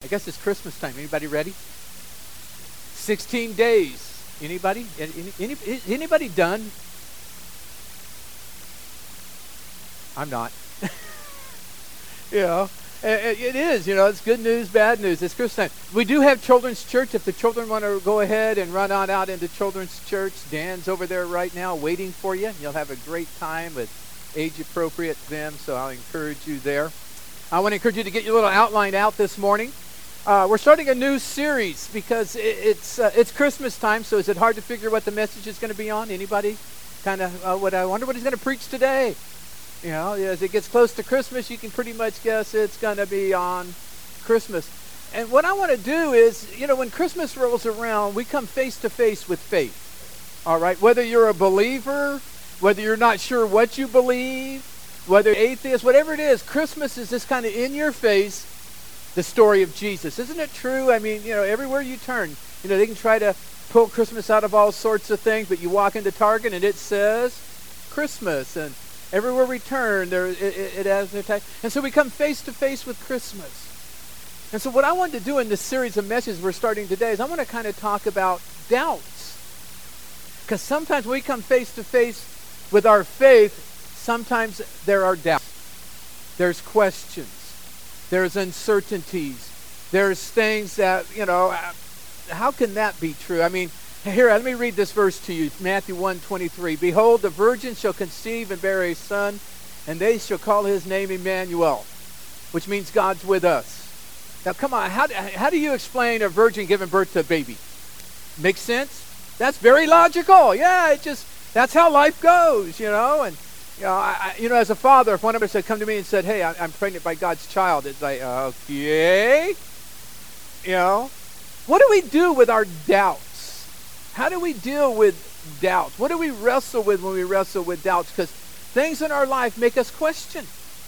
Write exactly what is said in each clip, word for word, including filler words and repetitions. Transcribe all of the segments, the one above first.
guess it's Christmas time. Anybody ready? sixteen days. Anybody? Any, any, anybody done? I'm not. You know, it is, you know, it's good news, bad news. It's Christmas time. We do have children's church. If the children want to go ahead and run on out into children's church, Dan's over there right now waiting for you. You'll have a great time with age appropriate to them, so I'll encourage you there. I want to encourage you to get your little outline out this morning. Uh, we're starting a new series because it, it's uh, it's Christmas time, so is it hard to figure what the message is going to be on? Anybody? Kind of, uh, what I wonder what he's going to preach today. You know, as it gets close to Christmas, you can pretty much guess it's going to be on Christmas. And what I want to do is, you know, when Christmas rolls around, we come face to face with faith. All right? Whether you're a believer, whether you're not sure what you believe, whether you're atheist, whatever it is, Christmas is this kind of in your face, the story of Jesus. Isn't it true? I mean, you know, everywhere you turn, you know, they can try to pull Christmas out of all sorts of things, but you walk into Target and it says Christmas. And everywhere we turn, there it, it, it has their type. And so we come face to face with Christmas. And so what I wanted to do in this series of messages we're starting today is I want to kind of talk about doubts. Because sometimes when we come face to face with our faith, sometimes there are doubts. There's questions. There's uncertainties. There's things that, you know, how can that be true? I mean, here, let me read this verse to you. Matthew one twenty-three. Behold, the virgin shall conceive and bear a son, and they shall call his name Emmanuel, which means God's with us. Now, come on. How, how do you explain a virgin giving birth to a baby? Makes sense? That's very logical. Yeah, it just, that's how life goes, you know. And, you know, I, you know, as a father, if one of us had come to me and said, hey, I, I'm pregnant by God's child, it's like, okay. You know, what do we do with our doubts? How do we deal with doubts? What do we wrestle with when we wrestle with doubts? Because things in our life make us question.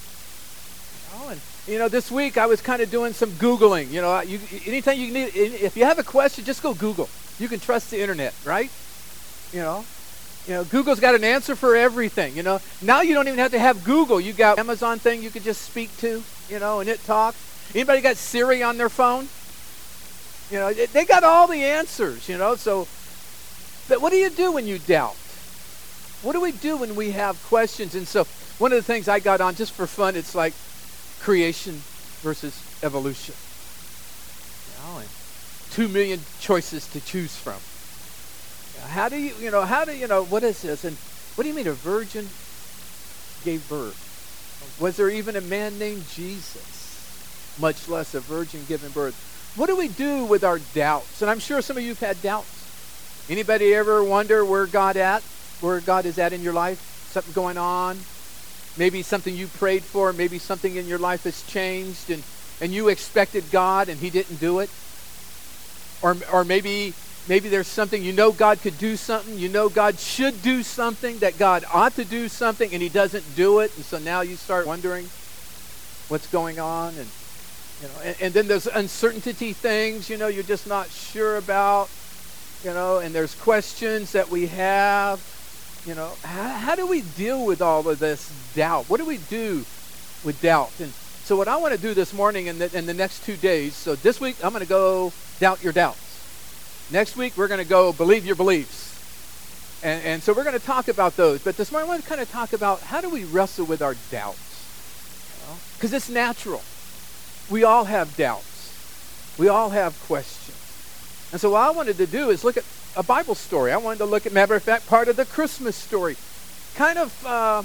You know, and you know, this week I was kind of doing some Googling. You know, you, anytime you need, if you have a question, just go Google. You can trust the internet, right? You know, you know, Google's got an answer for everything. You know, now you don't even have to have Google. You got Amazon thing you could just speak to. You know, and it talks. Anybody got Siri on their phone? You know, they got all the answers. You know, so. But what do you do when you doubt? What do we do when we have questions? And so one of the things I got on just for fun, it's like creation versus evolution. You know, and two million choices to choose from. You know, how do you, you know, how do you know, what is this? And what do you mean a virgin gave birth? Was there even a man named Jesus? Much less a virgin giving birth. What do we do with our doubts? And I'm sure some of you have had doubts. Anybody ever wonder where God at? Where God is at in your life? Something going on? Maybe something you prayed for, maybe something in your life has changed and, and you expected God and he didn't do it. Or or maybe maybe there's something, you know God could do something, you know God should do something, that God ought to do something and he doesn't do it. And so now you start wondering what's going on. And you know, and, and then there's uncertainty things, you know, you're just not sure about. You know, and there's questions that we have. You know, how, how do we deal with all of this doubt? What do we do with doubt? And so what I want to do this morning and in, in the next two days, so this week I'm going to go doubt your doubts. Next week we're going to go believe your beliefs. And, and so we're going to talk about those. But this morning I want to kind of talk about how do we wrestle with our doubts? Because you know? It's natural. We all have doubts. We all have questions. And so what I wanted to do is look at a Bible story. I wanted to look at, matter of fact, part of the Christmas story. Kind of, uh,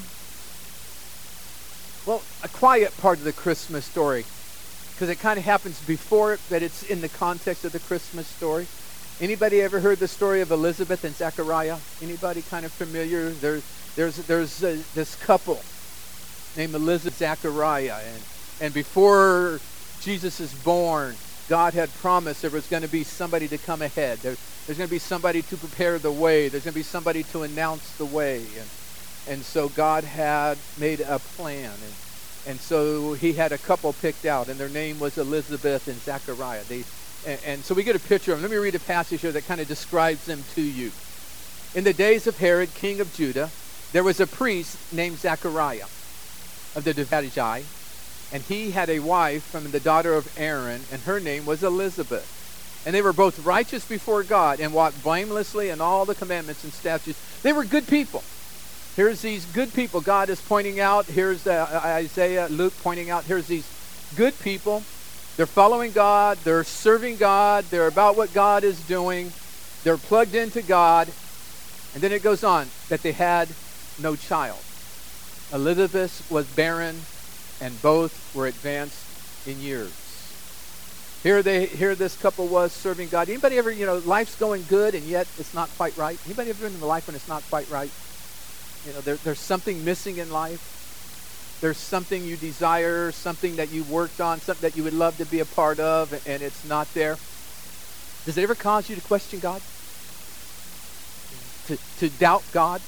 well, a quiet part of the Christmas story. Because it kind of happens before it, but it's in the context of the Christmas story. Anybody ever heard the story of Elizabeth and Zechariah? Anybody kind of familiar? There, there's there's uh, this couple named Elizabeth and Zechariah. And, and before Jesus is born, God had promised there was going to be somebody to come ahead. There, there's going to be somebody to prepare the way. There's going to be somebody to announce the way. And, and so God had made a plan. And, and so he had a couple picked out, and their name was Elizabeth and Zechariah. They, and, and so we get a picture of them. Let me read a passage here that kind of describes them to you. In the days of Herod, king of Judah, there was a priest named Zechariah of the Dividii, And he had a wife from the daughter of Aaron, and her name was Elizabeth. And they were both righteous before God and walked blamelessly in all the commandments and statutes. They were good people. Here's these good people God is pointing out. Here's uh, Isaiah, Luke pointing out. Here's these good people. They're following God. They're serving God. They're about what God is doing. They're plugged into God. And then it goes on that they had no child. Elizabeth was barren, and both were advanced in years. Here they, here this couple was serving God. Anybody ever, you know, life's going good and yet it's not quite right? Anybody ever been in a life when it's not quite right? You know, there, there's something missing in life. There's something you desire, something that you worked on, something that you would love to be a part of, and it's not there. Does it ever cause you to question God? To, to doubt God?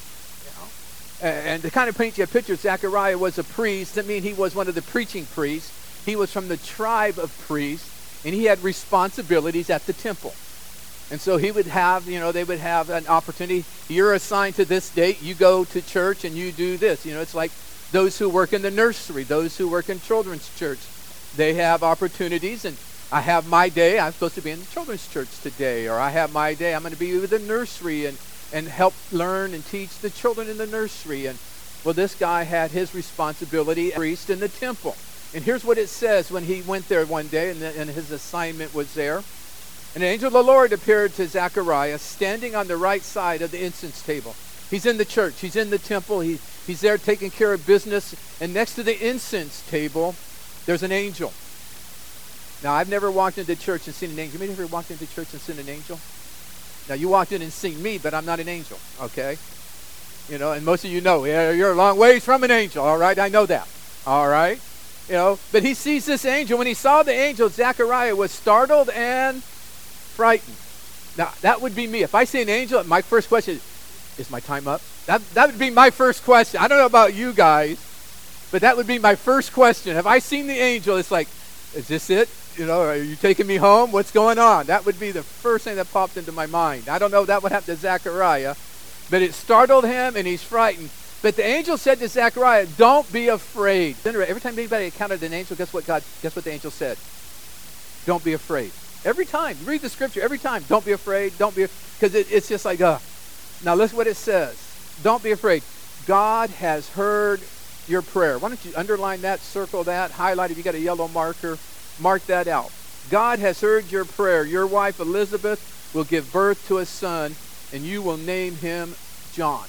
And to kind of paint you a picture, Zechariah was a priest. That means he was one of the preaching priests. He was from the tribe of priests, and he had responsibilities at the temple. And so he would have, you know, they would have an opportunity. You're assigned to this date. You go to church and you do this. You know, it's like those who work in the nursery, those who work in children's church. They have opportunities, and I have my day. I'm supposed to be in the children's church today, or I have my day. I'm going to be with the nursery and and help learn and teach the children in the nursery. And well, this guy had his responsibility as a priest in the temple. And here's what it says when he went there one day, and, the, and his assignment was there. And the angel of the Lord appeared to Zechariah standing on the right side of the incense table. He's in the church. He's in the temple. He, he's there taking care of business. And next to the incense table, there's an angel. Now, I've never walked into church and seen an angel. Anybody ever walked into church and seen an angel? Now, you walked in and seen me, but I'm not an angel, okay? You know, and most of you know, yeah, you're a long ways from an angel, all right? I know that, all right? You know, but he sees this angel. When he saw the angel, Zechariah was startled and frightened. Now, that would be me. If I see an angel, my first question is, is my time up? That, that would be my first question. I don't know about you guys, but that would be my first question. Have I seen the angel? It's like, is this it? You know, are you taking me home? What's going on? That would be the first thing that popped into my mind. I don't know if that would happen to Zechariah, but it startled him and he's frightened. But the angel said to Zechariah, don't be afraid. Every time anybody encountered an angel, guess what God, guess what the angel said? Don't be afraid. Every time. Read the scripture. Every time. Don't be afraid. Don't be, because it, it's just like, uh. Now listen what it says. Don't be afraid. God has heard your prayer. Why don't you underline that, circle that, highlight if you got a yellow marker. Mark that out. God has heard your prayer. Your wife Elizabeth will give birth to a son, and you will name him John.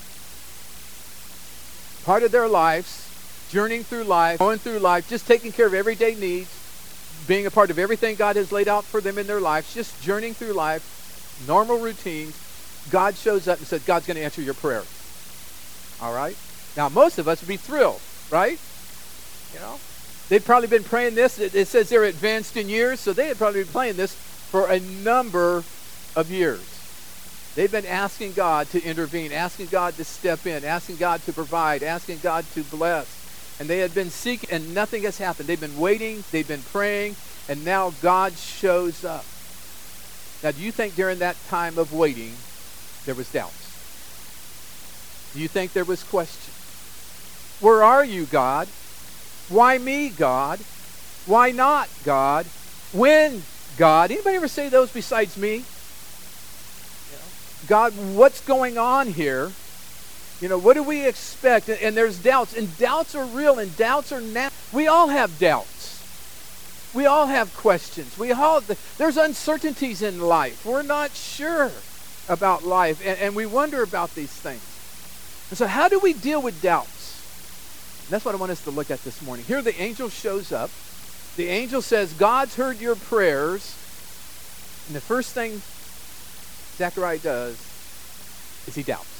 Part of their lives, journeying through life, going through life, just taking care of everyday needs, being a part of everything God has laid out for them in their lives, just journeying through life, normal routines. God shows up and says, God's going to answer your prayer. All right? Now, most of us would be thrilled, right? You know? They'd probably been praying this. It, it says they're advanced in years, so they had probably been playing this for a number of years. They've been asking God to intervene, asking God to step in, asking God to provide, asking God to bless. And they had been seeking, and nothing has happened. They've been waiting, they've been praying, and now God shows up. Now, do you think during that time of waiting, there was doubts? Do you think there was question? Where are you, God? Why me, God? Why not, God? When, God? Anybody ever say those besides me? You know, God, what's going on here? You know, what do we expect? And, and there's doubts, and doubts are real, and doubts are natural. We all have doubts. We all have questions. We all there's uncertainties in life. We're not sure about life, and, and we wonder about these things. And so, how do we deal with doubts? That's what I want us to look at this morning. Here the angel shows up. The angel says, God's heard your prayers. And the first thing Zechariah does is he doubts.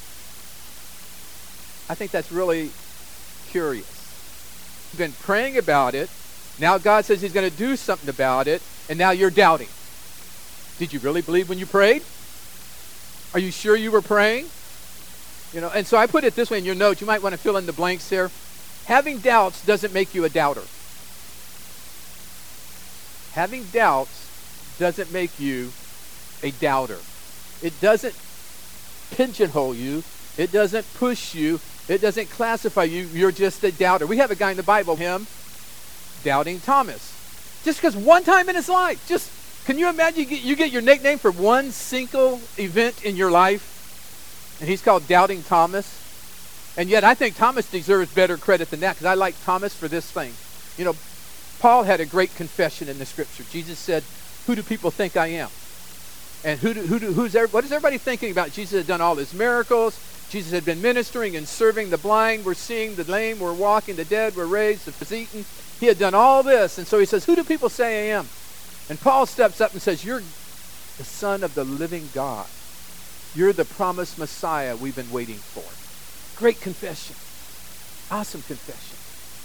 I think that's really curious. You've been praying about it. Now God says he's going to do something about it. And now you're doubting. Did you really believe when you prayed? Are you sure you were praying? You know, and so I put it this way in your notes. You might want to fill in the blanks here. Having doubts doesn't make you a doubter. Having doubts doesn't make you a doubter. It doesn't pigeonhole you. It doesn't push you. It doesn't classify you. You're just a doubter. We have a guy in the Bible, him. Doubting Thomas. Just because one time in his life, just, can you imagine you get, you get your nickname for one single event in your life? And he's called Doubting Thomas. And yet I think Thomas deserves better credit than that, because I like Thomas for this thing. You know, Paul had a great confession in the scripture. Jesus said, who do people think I am? And who do, who do, who's what is everybody thinking about? Jesus had done all his miracles. Jesus had been ministering and serving. The blind were seeing, the lame were walking, the dead were raised, the was eaten. He had done all this. And so he says, who do people say I am? And Paul steps up and says, you're the Son of the living God. You're the promised Messiah we've been waiting for. Great confession. Awesome confession.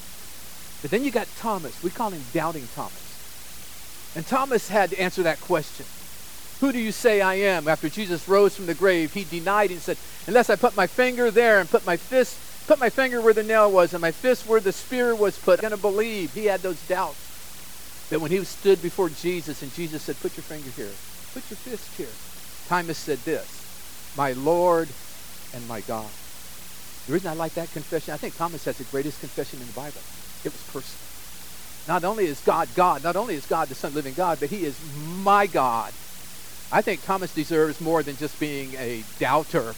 But then you got Thomas. We call him Doubting Thomas. And Thomas had to answer that question. Who do you say I am? After Jesus rose from the grave, he denied and said, unless I put my finger there and put my fist, put my finger where the nail was and my fist where the spear was put, I'm going to believe. He had those doubts. But when he stood before Jesus and Jesus said, put your finger here, put your fist here, Thomas said this, my Lord and my God. The reason I like that confession, I think Thomas has the greatest confession in the Bible. It was personal. Not only is God God, not only is God the Son of the living God, but he is my God. I think Thomas deserves more than just being a doubter.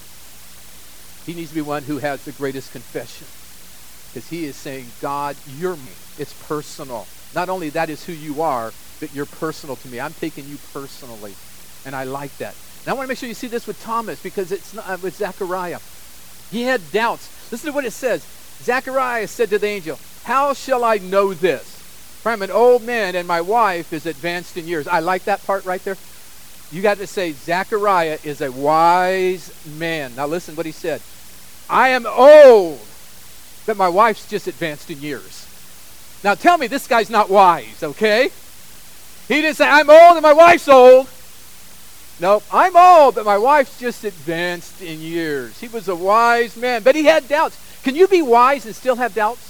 He needs to be one who has the greatest confession. Because he is saying, God, you're me. It's personal. Not only that is who you are, but you're personal to me. I'm taking you personally. And I like that. And I want to make sure you see this with Thomas, because it's not uh, with Zechariah. He had doubts. Listen to what it says. Zechariah said to the angel, how shall I know this? For I'm an old man and my wife is advanced in years. I like that part right there. You got to say, Zechariah is a wise man. Now listen what he said. I am old, but my wife's just advanced in years. Now tell me this guy's not wise, okay? He didn't say, I'm old and my wife's old. Nope, I'm old, but my wife's just advanced in years. He was a wise man, but he had doubts. Can you be wise and still have doubts?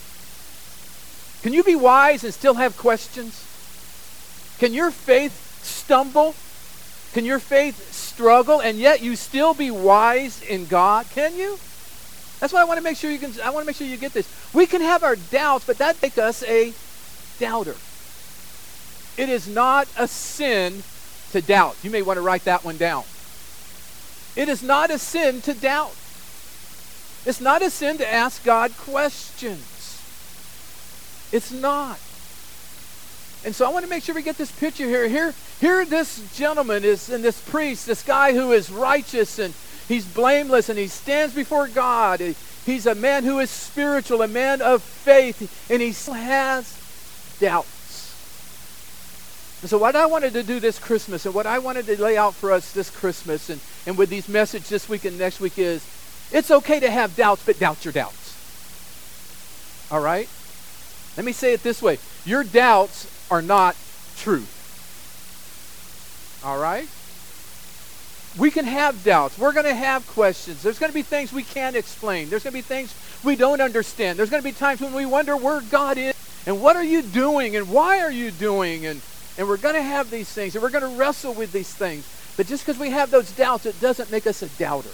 Can you be wise and still have questions? Can your faith stumble? Can your faith struggle and yet you still be wise in God? Can you? That's why I want to make sure you can I want to make sure you get this. We can have our doubts, but that makes us a doubter. It is not a sin to doubt. You may want to write that one down. It is not a sin to doubt. It's not a sin to ask God questions. It's not. And so I want to make sure we get this picture here. Here, here this gentleman is, and this priest, this guy who is righteous and he's blameless and he stands before God. He's a man who is spiritual, a man of faith, and he still has doubts. And so what I wanted to do this Christmas and what I wanted to lay out for us this Christmas and, and with these messages this week and next week is, it's okay to have doubts, but doubt your doubts. All right? Let me say it this way. Your doubts are not truth. All right? We can have doubts. We're going to have questions. There's going to be things we can't explain. There's going to be things we don't understand. There's going to be times when we wonder where God is and what are you doing and why are you doing? And, and we're going to have these things and we're going to wrestle with these things. But just because we have those doubts, it doesn't make us a doubter.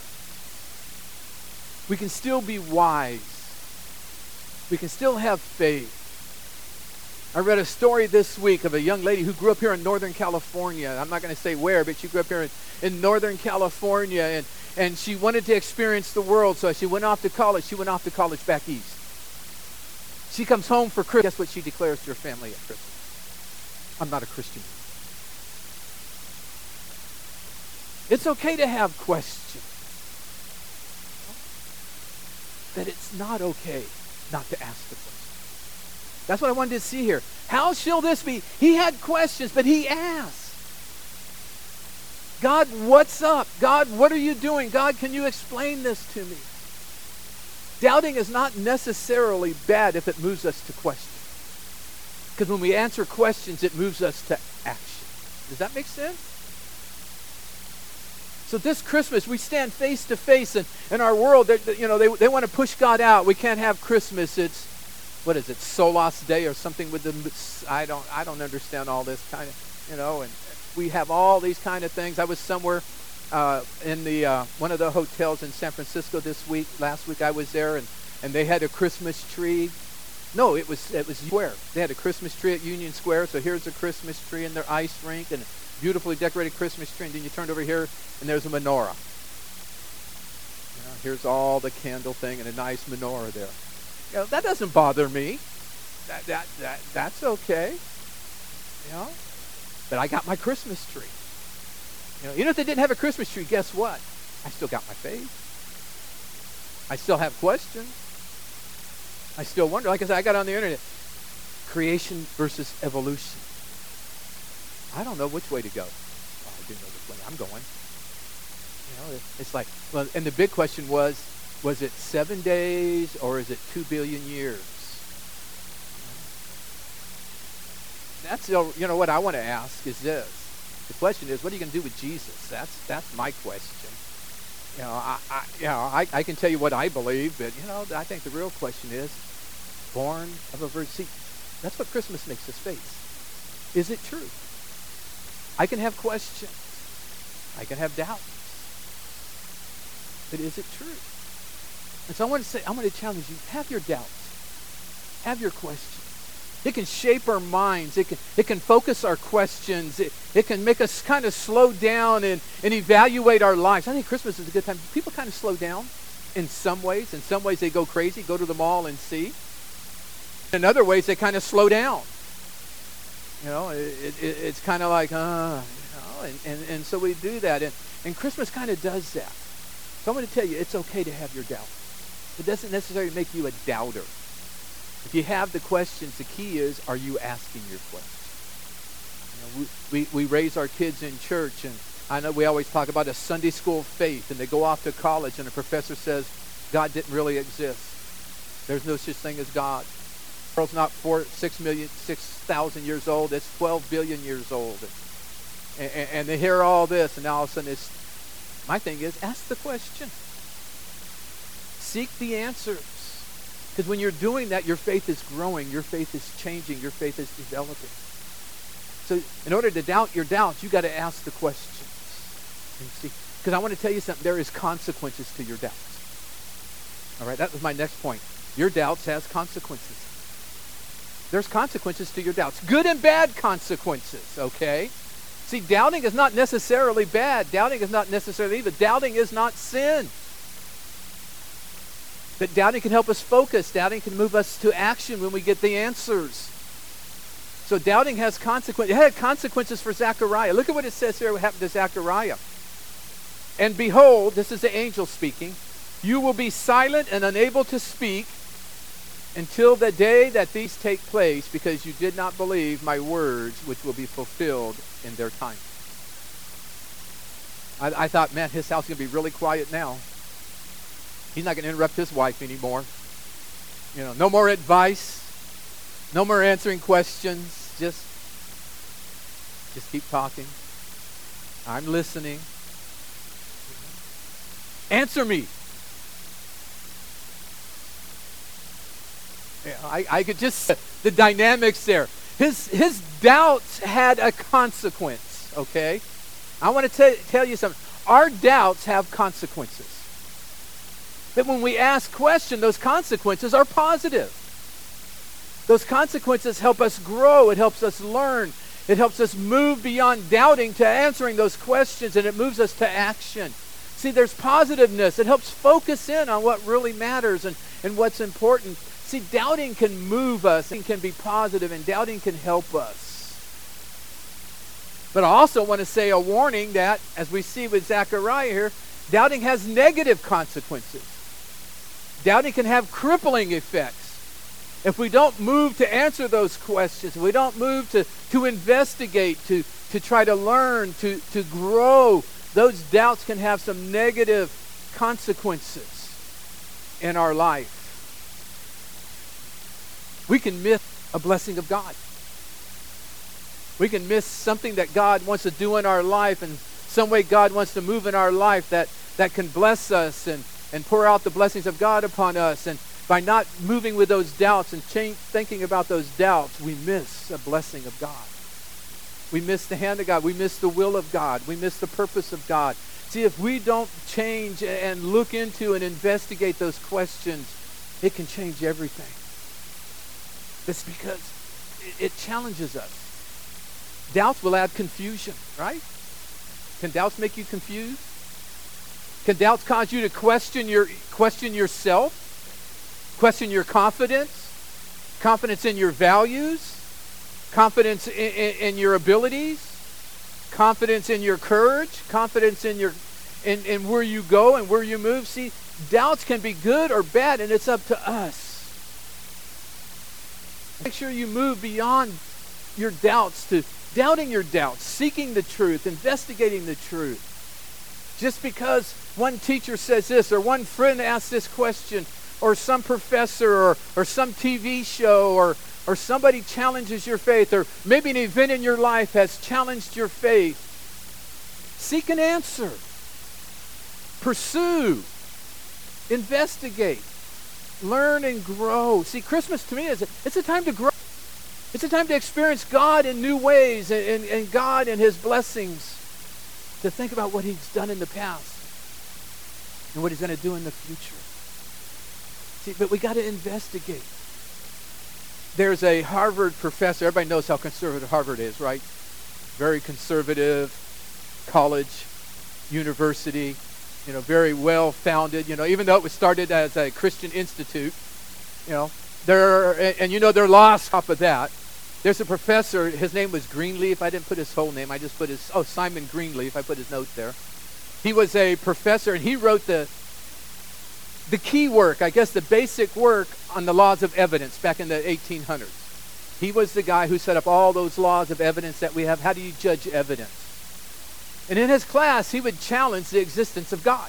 We can still be wise. We can still have faith. I read a story this week of a young lady who grew up here in Northern California. I'm not going to say where, but she grew up here in, in Northern California, and, and she wanted to experience the world, so she went off to college. She went off to college back east. She comes home for Christmas. Guess what she declares to her family at Christmas? I'm not a Christian. It's okay to have questions. But it's not okay not to ask the question. That's what I wanted to see here. How shall this be? He had questions, but he asked. God, what's up? God, what are you doing? God, can you explain this to me? Doubting is not necessarily bad if it moves us to question. Because when we answer questions, it moves us to action. Does that make sense? So this Christmas, we stand face to face, and in our world, they, you know, they, they want to push God out. We can't have Christmas. It's What is it, Solas Day or something with the, I don't I don't understand all this kind of, you know, and we have all these kind of things. I was somewhere uh, in the uh, one of the hotels in San Francisco this week. Last week I was there, and, and they had a Christmas tree. No, it was it was square. They had a Christmas tree at Union Square, so here's a Christmas tree in their ice rink and a beautifully decorated Christmas tree, and then you turned over here and there's a menorah. You know, here's all the candle thing and a nice menorah there. You know, that doesn't bother me. That that that that's okay. You know? But I got my Christmas tree. You know, even if they didn't have a Christmas tree, guess what? I still got my faith. I still have questions. I still wonder. Like I said, I got on the internet. Creation versus evolution. I don't know which way to go. Well, I do know which way I'm going. You know, it's like, well, and the big question was, was it seven days or is it two billion years? That's, you know, what I want to ask is this. The question is, what are you going to do with Jesus? That's that's my question. You know, I, I you know, I, I can tell you what I believe, but you know, I think the real question is, born of a virgin. See, that's what Christmas makes us face. Is it true? I can have questions. I can have doubts. But is it true? And so I want to say, I want to challenge you, have your doubts. Have your questions. It can shape our minds. It can, it can focus our questions. It, it can make us kind of slow down and, and evaluate our lives. I think Christmas is a good time. People kind of slow down in some ways. In some ways they go crazy, go to the mall and see. In other ways they kind of slow down. You know, it, it, it's kind of like, uh, you know, and, and, and so we do that. And, and Christmas kind of does that. So I'm going to tell you, it's okay to have your doubt. It doesn't necessarily make you a doubter. If you have the questions, the key is, are you asking your questions? You know, we, we, we raise our kids in church, and I know we always talk about a Sunday school faith, and they go off to college, and a professor says, God didn't really exist. There's no such thing as God. The world's not four, six million, six thousand years old. It's twelve billion years old. And, and, and they hear all this, and all of a sudden it's, my thing is, ask the question. Seek the answers. Because when you're doing that, your faith is growing, your faith is changing, your faith is developing. So in order to doubt your doubts, you got to ask the questions. And see, because I want to tell you something, there is consequences to your doubts. All right, that was my next point. Your doubts has consequences. There's consequences to your doubts. Good and bad consequences, okay? See, doubting is not necessarily bad. Doubting is not necessarily evil. Doubting is not sin. But doubting can help us focus. Doubting can move us to action when we get the answers. So doubting has consequences. It had consequences for Zechariah. Look at what it says here, what happened to Zechariah. And behold, this is the angel speaking, you will be silent and unable to speak until the day that these take place, because you did not believe my words, which will be fulfilled in their time. I, I thought, man, his house is going to be really quiet now. He's not going to interrupt his wife anymore. You know, no more advice. No more answering questions. Just, just keep talking. I'm listening. Answer me. Yeah, I, I could just, the dynamics there. His, his doubts had a consequence, okay? I want to t- tell you something. Our doubts have consequences. But when we ask questions, those consequences are positive. Those consequences help us grow. It helps us learn. It helps us move beyond doubting to answering those questions, and it moves us to action. See, there's positiveness. It helps focus in on what really matters and, and what's important. See, doubting can move us and can be positive, and doubting can help us. But I also want to say a warning that, as we see with Zechariah here, doubting has negative consequences. Doubting can have crippling effects. If we don't move to answer those questions, if we don't move to, to investigate, to, to try to learn, to, to grow, those doubts can have some negative consequences in our life. We can miss a blessing of God. We can miss something that God wants to do in our life, and some way God wants to move in our life that, that can bless us and, and pour out the blessings of God upon us. And by not moving with those doubts and change, thinking about those doubts, we miss a blessing of God. We miss the hand of God. We miss the will of God. We miss the purpose of God. See, if we don't change and look into and investigate those questions, it can change everything. That's because it, it challenges us. Doubts will add confusion, right? Can doubts make you confused? Can doubts cause you to question your question yourself? Question your confidence? Confidence in your values? Confidence in, in, in your abilities? Confidence in your courage? Confidence in your in, in where you go and where you move? See, doubts can be good or bad, and it's up to us. Make sure you move beyond your doubts to doubting your doubts, seeking the truth, investigating the truth. Just because one teacher says this, or one friend asks this question, or some professor, or, or some T V show, or, or somebody challenges your faith, or maybe an event in your life has challenged your faith, seek an answer. Pursue. Investigate. Learn and grow. See, Christmas to me is a, it's a time to grow. It's a time to experience God in new ways, and, and, and God and His blessings. To think about what He's done in the past and what He's going to do in the future. See, but we got to investigate. There's a Harvard professor. Everybody knows how conservative Harvard is, right? Very conservative college, university, you know, very well founded. You know, even though it was started as a Christian institute, you know, there and, and you know they're lost off of that. There's a professor, his name was Greenleaf. I didn't put his whole name. I just put his, oh, Simon Greenleaf. I put his note there. He was a professor, and he wrote the, the key work, I guess the basic work on the laws of evidence back in the eighteen hundreds. He was the guy who set up all those laws of evidence that we have. How do you judge evidence? And in his class, he would challenge the existence of God.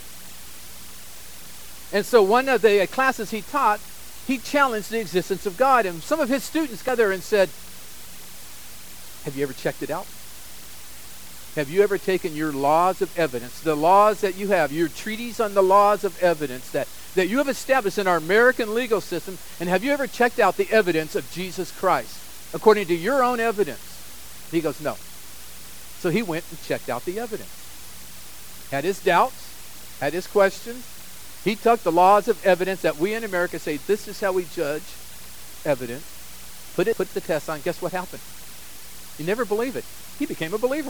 And so one of the classes he taught, he challenged the existence of God. And some of his students got there and said, have you ever checked it out? Have you ever taken your laws of evidence, the laws that you have, your treatise on the laws of evidence that, that you have established in our American legal system, and have you ever checked out the evidence of Jesus Christ according to your own evidence? He goes, no. So he went and checked out the evidence. Had his doubts, had his questions. He took the laws of evidence that we in America say, this is how we judge evidence, put it, put the test on. Guess what happened? You never believe it. He became a believer.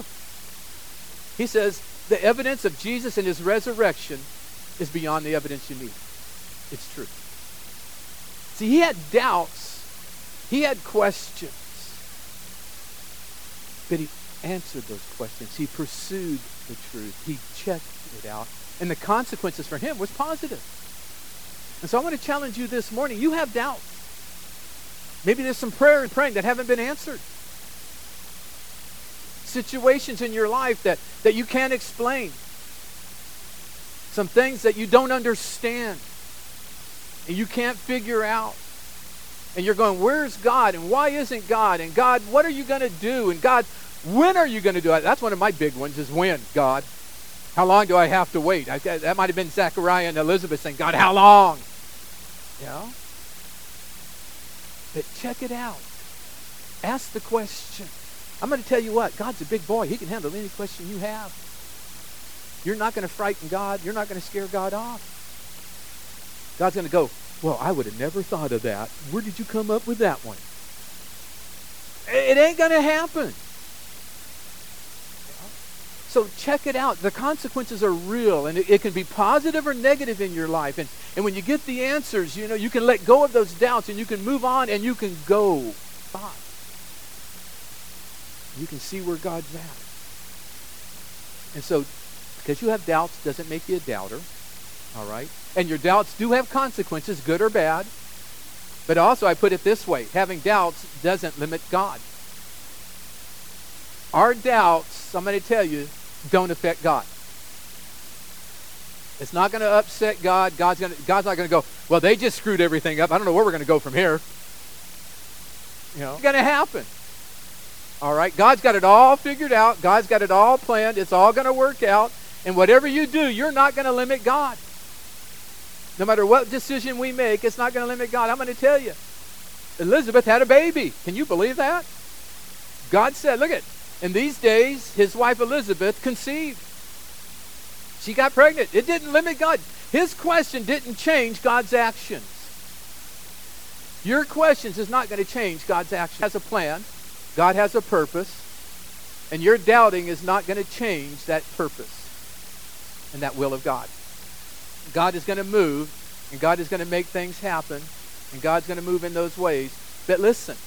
He says the evidence of Jesus and His resurrection is beyond the evidence you need. It's true. See, he had doubts. He had questions. But he answered those questions. He pursued the truth. He checked it out. And the consequences for him was positive. And so I want to challenge you this morning. You have doubts. Maybe there's some prayer and praying that haven't been answered. Situations in your life that, that you can't explain. Some things that you don't understand. And you can't figure out. And you're going, where's God? And why isn't God? And God, what are you going to do? And God, when are you going to do it? That's one of my big ones is when, God. How long do I have to wait? I, that might have been Zechariah and Elizabeth saying, God, how long? You know? But check it out. Ask the question. I'm going to tell you what, God's a big boy. He can handle any question you have. You're not going to frighten God. You're not going to scare God off. God's going to go, well, I would have never thought of that. Where did you come up with that one? It ain't going to happen. So check it out. The consequences are real, and it, it can be positive or negative in your life. And, and when you get the answers, you know, you can let go of those doubts, and you can move on, and you can go by. You can see where God's at. And so, because you have doubts doesn't make you a doubter, all right? And your doubts do have consequences, good or bad. But also, I put it this way, having doubts doesn't limit God. Our doubts, I'm going to tell you, don't affect God. It's not going to upset God. God's, going to, God's not going to go, well, they just screwed everything up. I don't know where we're going to go from here. You know, it's going to happen. All right? God's got it all figured out. God's got it all planned. It's all going to work out. And whatever you do, you're not going to limit God. No matter what decision we make, it's not going to limit God. I'm going to tell you. Elizabeth had a baby. Can you believe that? God said, look at, in these days, his wife Elizabeth conceived. She got pregnant. It didn't limit God. His question didn't change God's actions. Your questions is not going to change God's action. Has a plan. God has a purpose. And your doubting is not going to change that purpose and that will of God. God is going to move, and God is going to make things happen, and God's going to move in those ways. But listen.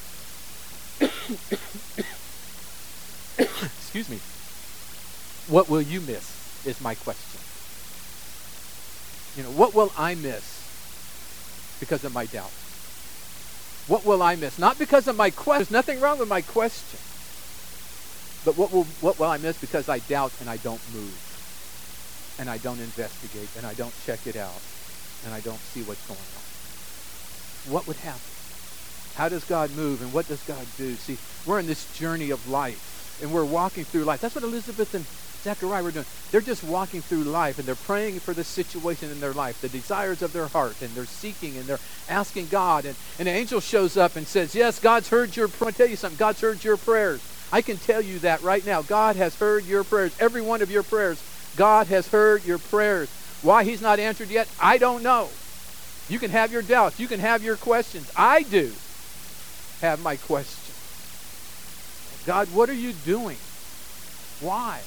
Excuse me. What will you miss is my question. You know, what will I miss because of my doubt? What will I miss? Not because of my question. There's nothing wrong with my question. But what will what will I miss because I doubt and I don't move, and I don't investigate, and I don't check it out, and I don't see what's going on? What would happen? How does God move, and what does God do? See, we're in this journey of life, and we're walking through life. That's what Elizabeth and Zechariah were doing. They're just walking through life, and they're praying for the situation in their life, the desires of their heart, and they're seeking, and they're asking God. And, and an angel shows up and says, yes, God's heard your prayer. I want to tell you something. God's heard your prayers. I can tell you that right now. God has heard your prayers. Every one of your prayers. God has heard your prayers. Why he's not answered yet, I don't know. You can have your doubts. You can have your questions. I do have my questions. God, what are you doing? Why?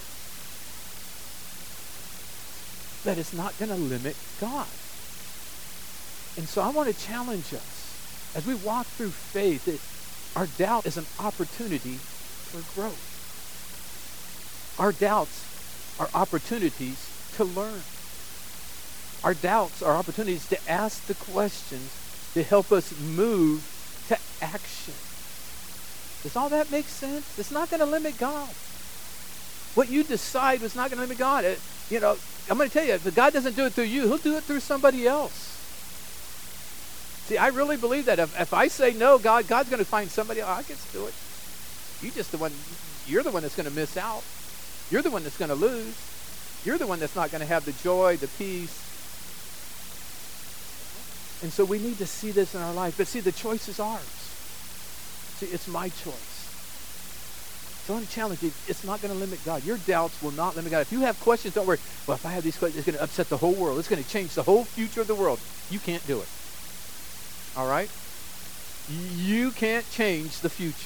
But it's not going to limit God. And so I want to challenge us. As we walk through faith, it, our doubt is an opportunity for growth. Our doubts are opportunities to learn. Our doubts are opportunities to ask the questions to help us move to action. Does all that make sense? It's not going to limit God. What you decide was not going to limit God. It, you know, I'm going to tell you, if God doesn't do it through you, he'll do it through somebody else. See, I really believe that. If, if I say no, God, God's going to find somebody else. I can do it. You just the one, you're the one that's going to miss out. You're the one that's going to lose. You're the one that's not going to have the joy, the peace. And so we need to see this in our life. But see, the choice is ours. See, it's my choice. So I want to challenge you. It's not going to limit God. Your doubts will not limit God. If you have questions, don't worry. Well, if I have these questions, it's going to upset the whole world. It's going to change the whole future of the world. You can't do it. All right? You can't change the future.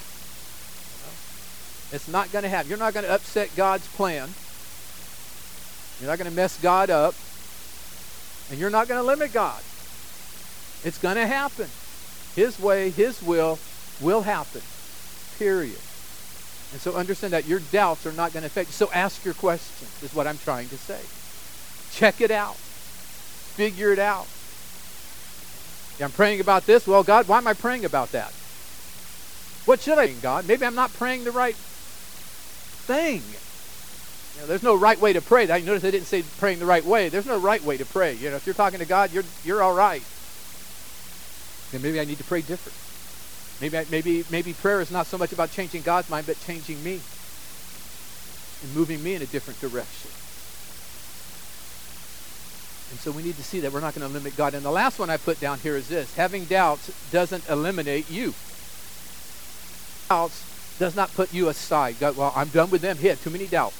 It's not going to happen. You're not going to upset God's plan. You're not going to mess God up. And you're not going to limit God. It's going to happen. His way, his will, will happen. Period. And so understand that your doubts are not going to affect you. So ask your questions, is what I'm trying to say. Check it out. Figure it out. Yeah, I'm praying about this. Well, God, why am I praying about that? What should I do, God? Maybe I'm not praying the right thing. You know, there's no right way to pray. I notice I didn't say praying the right way. There's no right way to pray. You know, if you're talking to God, you're you're all right. Then maybe I need to pray different. Maybe I, maybe maybe prayer is not so much about changing God's mind, but changing me and moving me in a different direction. And so we need to see that we're not going to limit God. And the last one I put down here is this: having doubts doesn't eliminate you. Doubts does not put you aside. God, well, I'm done with them. He had too many doubts.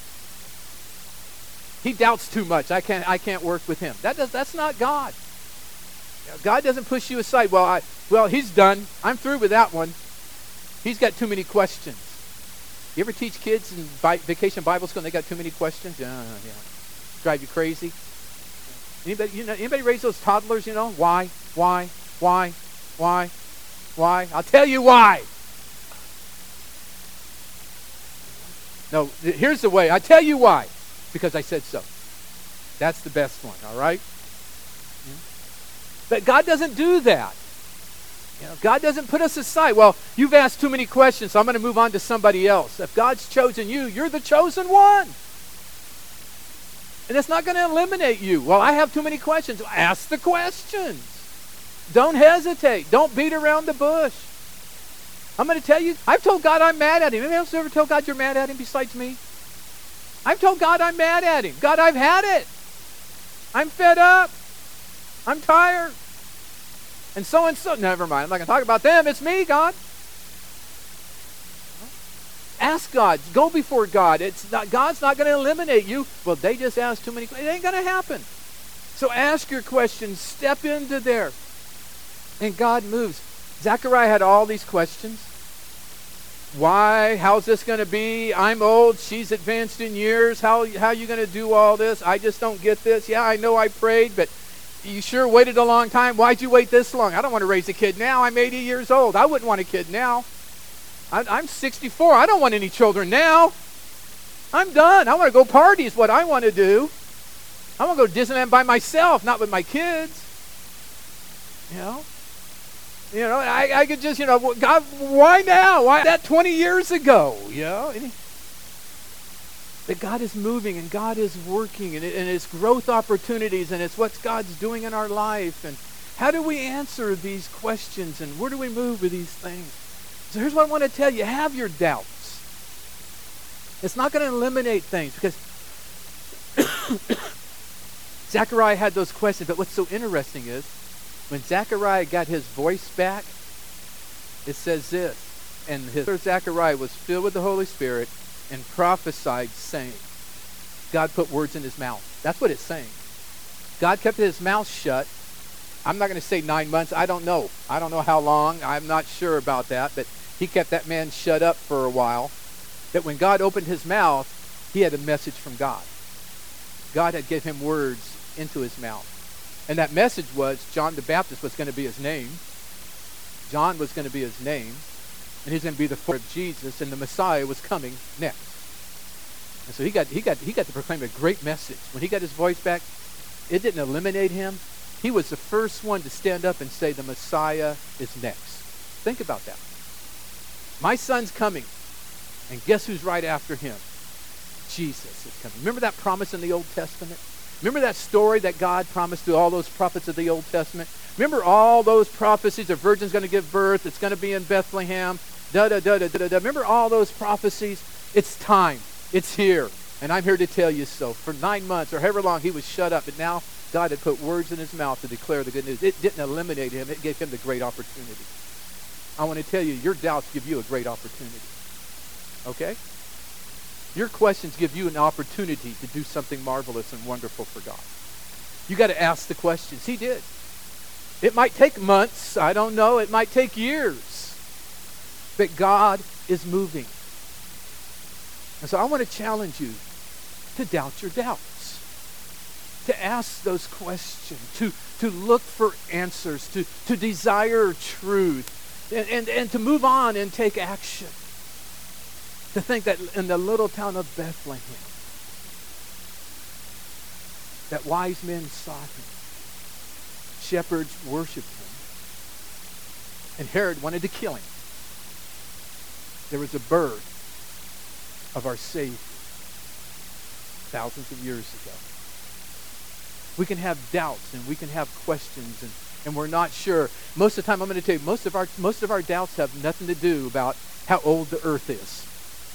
He doubts too much. I can't. I can't work with him. That does. That's not God. You know, God doesn't push you aside. Well, I. Well, he's done. I'm through with that one. He's got too many questions. You ever teach kids in bi- vacation Bible school and they got too many questions? Yeah, yeah. Drive you crazy. Anybody? You know? Anybody raise those toddlers? You know why? Why? Why? Why? Why? I'll tell you why. No, th- here's the way. I tell you why. Because I said so. That's the best one, all right? But God doesn't do that. You know, God doesn't put us aside. Well, you've asked too many questions, so I'm going to move on to somebody else. If God's chosen you, you're the chosen one. And it's not going to eliminate you. Well, I have too many questions. Ask the questions. Don't hesitate. Don't beat around the bush. I'm going to tell you, I've told God I'm mad at him. Anyone else ever told God you're mad at him besides me? I've told God I'm mad at him. God, I've had it. I'm fed up. I'm tired. And so and so. Never mind. I'm not going to talk about them. It's me, God. Ask God. Go before God. It's not, God's not going to eliminate you. Well, they just asked too many questions. It ain't going to happen. So ask your questions. Step into there. And God moves. Zechariah had all these questions. Why? How's this going to be? I'm old. She's advanced in years. How how are you going to do all this? I just don't get this. Yeah, I know I prayed, but you sure waited a long time. Why'd you wait this long? I don't want to raise a kid now. I'm eighty years old. I wouldn't want a kid now. I, I'm sixty-four. I don't want any children now. I'm done. I want to go party is what I want to do. I want to go to Disneyland by myself, not with my kids. You know? You know, I, I could just, you know, God, why now? Why that twenty years ago? You know? And he, that God is moving and God is working and, it, and it's growth opportunities and it's what God's doing in our life. And how do we answer these questions and where do we move with these things? So here's what I want to tell you. Have your doubts. It's not going to eliminate things because Zechariah had those questions. But what's so interesting is when Zechariah got his voice back, it says this, and his Zechariah was filled with the Holy Spirit and prophesied, saying, God put words in his mouth. That's what it's saying. God kept his mouth shut. I'm not going to say nine months. I don't know. I don't know how long. I'm not sure about that. But he kept that man shut up for a while. That when God opened his mouth, he had a message from God. God had given him words into his mouth. And that message was John the Baptist was going to be his name. John was going to be his name. And he's going to be the forerunner of Jesus. And the Messiah was coming next. And so he got, he got, he got to proclaim a great message. When he got his voice back, it didn't eliminate him. He was the first one to stand up and say the Messiah is next. Think about that. My son's coming. And guess who's right after him? Jesus is coming. Remember that promise in the Old Testament? Remember that story that God promised to all those prophets of the Old Testament? Remember all those prophecies? A virgin's going to give birth. It's going to be in Bethlehem. Da da da da da da. Remember all those prophecies? It's time. It's here. And I'm here to tell you so. For nine months or however long he was shut up, but now God had put words in his mouth to declare the good news. It didn't eliminate him. It gave him the great opportunity. I want to tell you, your doubts give you a great opportunity. Okay? Your questions give you an opportunity to do something marvelous and wonderful for God. You got to ask the questions. He did. It might take months. I don't know. It might take years. But God is moving. And so I want to challenge you to doubt your doubts. To ask those questions. To, to look for answers. To, to desire truth. And, and, and to move on and take action. To think that in the little town of Bethlehem, that wise men sought him. Shepherds worshiped him. And Herod wanted to kill him. There was a birth of our Savior thousands of years ago. We can have doubts and we can have questions and, and we're not sure. Most of the time, I'm going to tell you, most of our most of our doubts have nothing to do about how old the earth is.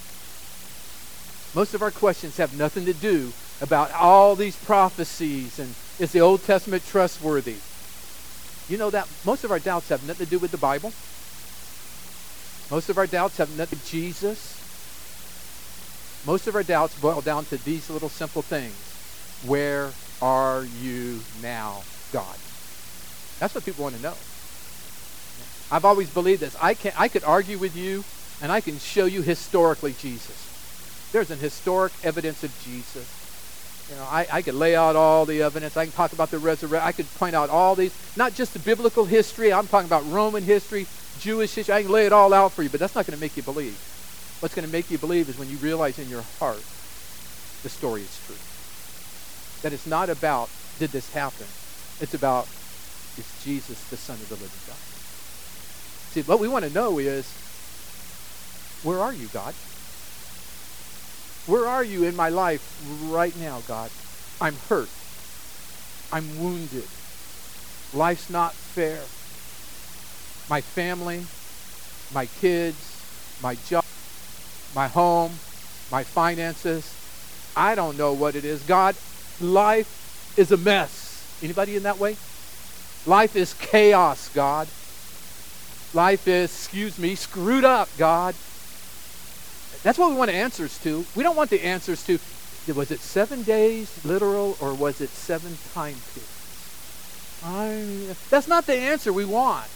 Most of our questions have nothing to do about all these prophecies and is the Old Testament trustworthy? You know that most of our doubts have nothing to do with the Bible. Most of our doubts have nothing to do with Jesus. Most of our doubts boil down to these little simple things. Where are you now, God? That's what people want to know. I've always believed this. I can I could argue with you and I can show you historically Jesus. There's an historic evidence of Jesus. You know, I, I could lay out all the evidence. I can talk about the resurrection. I could point out all these, not just the biblical history. I'm talking about Roman history, Jewish history. I can lay it all out for you, but that's not going to make you believe. What's going to make you believe is when you realize in your heart the story is true. That it's not about, did this happen? It's about, is Jesus the Son of the living God? See, what we want to know is, where are you, God? Where are you in my life right now, God? I'm hurt. I'm wounded. Life's not fair. My family, my kids, my job, my home, my finances. I don't know what it is. God, life is a mess. Anybody in that way? Life is chaos, God. Life is, excuse me, screwed up, God. That's what we want answers to. We don't want the answers to, was it seven days literal or was it seven time periods? I, that's not the answer we want.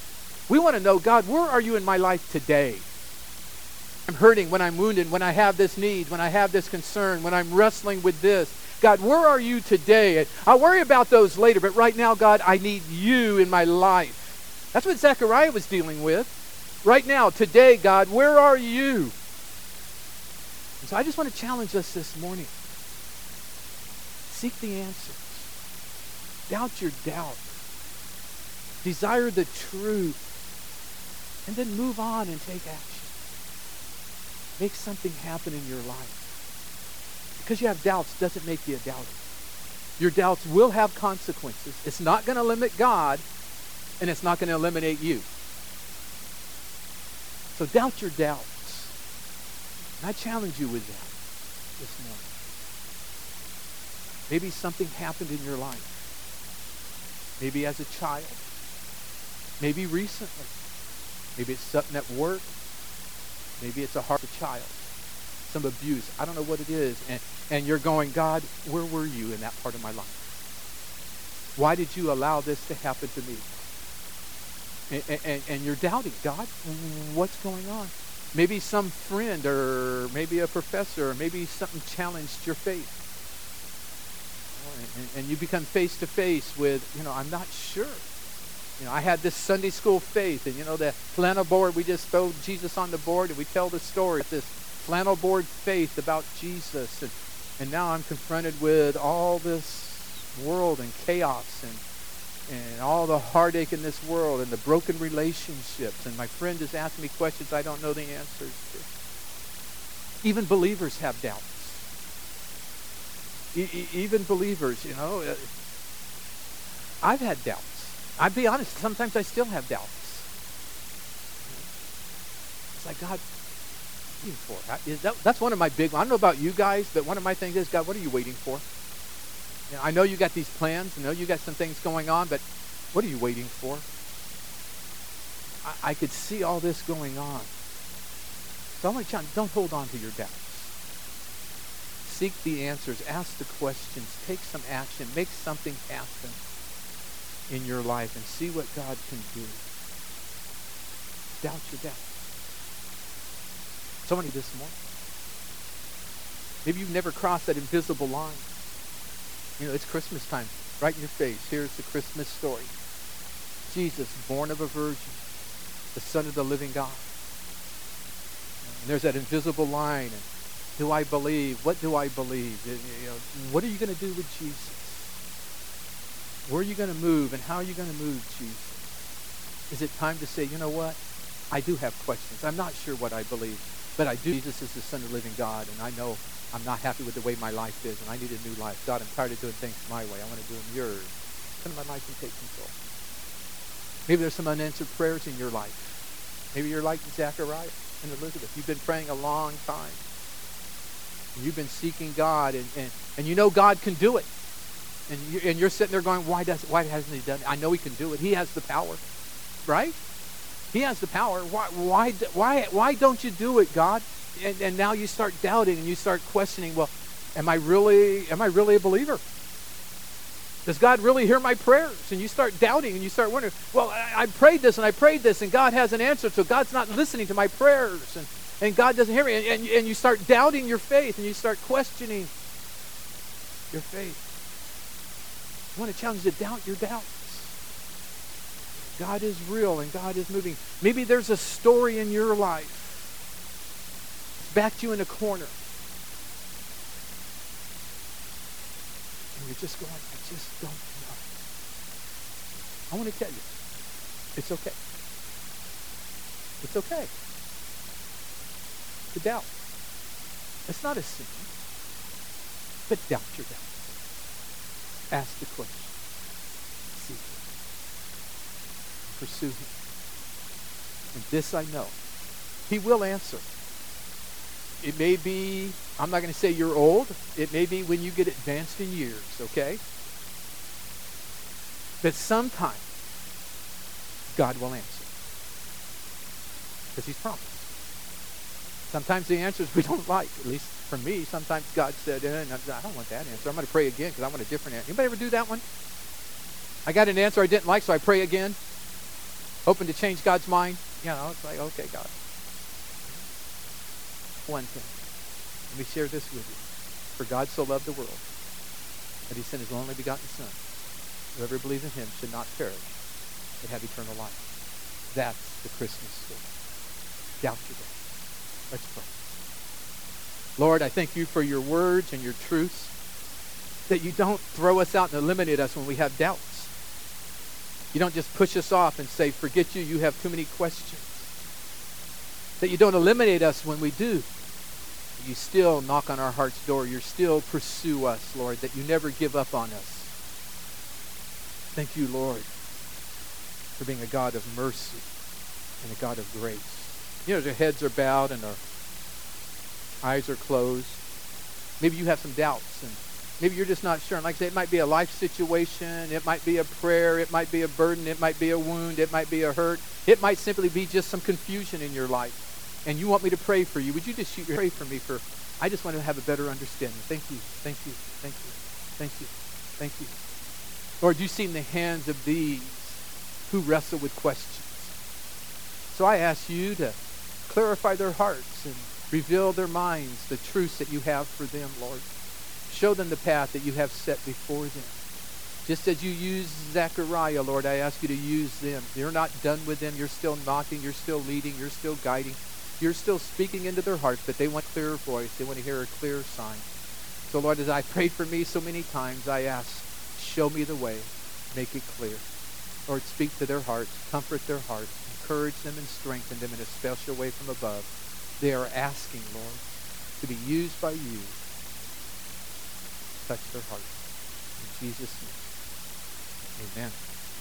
We want to know, God, where are you in my life today? I'm hurting, when I'm wounded, when I have this need, when I have this concern, when I'm wrestling with this. God, where are you today? And I'll worry about those later, but right now, God, I need you in my life. That's what Zechariah was dealing with. Right now, today, God, where are you? And so I just want to challenge us this morning. Seek the answers. Doubt your doubt. Desire the truth. And then move on and take action. Make something happen in your life. Because you have doubts doesn't make you a doubter. Your doubts will have consequences. It's not going to limit God, and it's not going to eliminate you. So doubt your doubts. And I challenge you with that this morning. Maybe something happened in your life. Maybe as a child. Maybe recently. Maybe it's something at work. Maybe it's a heart of a child. Some abuse. I don't know what it is. And, and you're going, God, where were you in that part of my life? Why did you allow this to happen to me? And, and, and you're doubting, God, what's going on? Maybe some friend or maybe a professor or maybe something challenged your faith. And, and you become face to face with, you know, I'm not sure. You know, I had this Sunday school faith, and you know, the flannel board, we just throw Jesus on the board and we tell the story. This flannel board faith about Jesus. And, and now I'm confronted with all this world and chaos and, and all the heartache in this world and the broken relationships. And my friend is asking me questions I don't know the answers to. Even believers have doubts. E- e- even believers, you know, uh, I've had doubts. I'll be honest, sometimes I still have doubts. It's like, God, what are you waiting for? I, is that, that's one of my big, I don't know about you guys, but one of my things is, God, what are you waiting for? You know, I know you got these plans. I know you got some things going on, but what are you waiting for? I, I could see all this going on. So I want to challenge, don't hold on to your doubts. Seek the answers. Ask the questions. Take some action. Make something happen in your life and see what God can do. Doubt your doubt. Somebody this morning. Maybe you've never crossed that invisible line. You know, it's Christmas time. Right in your face. Here's the Christmas story. Jesus, born of a virgin, the Son of the living God. And there's that invisible line. And do I believe? What do I believe? You know, what are you going to do with Jesus? Where are you going to move, and how are you going to move Jesus? Is it time to say, you know what? I do have questions. I'm not sure what I believe, but I do. Jesus is the Son of the living God, and I know I'm not happy with the way my life is, and I need a new life. God, I'm tired of doing things my way. I want to do them yours. Come in my life and take control. Maybe there's some unanswered prayers in your life. Maybe you're like Zechariah and Elizabeth. You've been praying a long time. You've been seeking God, and, and, and you know God can do it. And, you, and you're sitting there going, why, does, why hasn't he done it? I know he can do it. He has the power, right? He has the power. Why, why, why, why don't you do it, God? And, and now you start doubting, and you start questioning, well, am I really, am I really a believer? Does God really hear my prayers? And you start doubting, and you start wondering, well, I, I prayed this, and I prayed this, and God hasn't answered, so God's not listening to my prayers. And And God doesn't hear me. And, and, and you start doubting your faith, and you start questioning your faith. I want to challenge you to doubt your doubts. God is real, and God is moving. Maybe there's a story in your life. It's backed you in a corner. And you're just going, I just don't know. I want to tell you, it's okay. It's okay to doubt. It's not a sin, but doubt your doubt. Ask the question. Seek it. Pursue him. And this I know. He will answer. It may be, I'm not going to say you're old. It may be when you get advanced in years, okay? But sometime, God will answer. Because he's promised. Sometimes the answers we don't like. At least for me, sometimes God said, eh, I don't want that answer. I'm going to pray again because I want a different answer. Anybody ever do that one? I got an answer I didn't like, so I pray again. Hoping to change God's mind. You know, it's like, okay, God. One thing. Let me share this with you. For God so loved the world that he sent his only begotten Son. Whoever believes in him should not perish, but have eternal life. That's the Christmas story. Doubt today. Let's pray. Lord, I thank you for your words and your truths, that you don't throw us out and eliminate us when we have doubts. You don't just push us off and say, forget you, you have too many questions. That you don't eliminate us when we do. You still knock on our heart's door. You still pursue us, Lord, that you never give up on us. Thank you, Lord, for being a God of mercy and a God of grace. You know, our heads are bowed and our eyes are closed. Maybe you have some doubts, and maybe you're just not sure. And like I say, it might be a life situation. It might be a prayer. It might be a burden. It might be a wound. It might be a hurt. It might simply be just some confusion in your life. And you want me to pray for you. Would you just shoot your pray for me for, I just want to have a better understanding. Thank you. Thank you. Thank you. Thank you. Thank you. Lord, you've seen the hands of these who wrestle with questions. So I ask you to clarify their hearts and reveal their minds the truths that you have for them, Lord. Show them the path that you have set before them. Just as you used Zechariah, Lord, I ask you to use them. You're not done with them. You're still knocking. You're still leading. You're still guiding. You're still speaking into their hearts, but they want a clearer voice. They want to hear a clear sign. So, Lord, as I prayed for me so many times, I ask, show me the way. Make it clear. Lord, speak to their hearts. Comfort their hearts. Encourage them and strengthen them in a special way from above. They are asking, Lord, to be used by you. Touch their hearts. In Jesus' name, amen.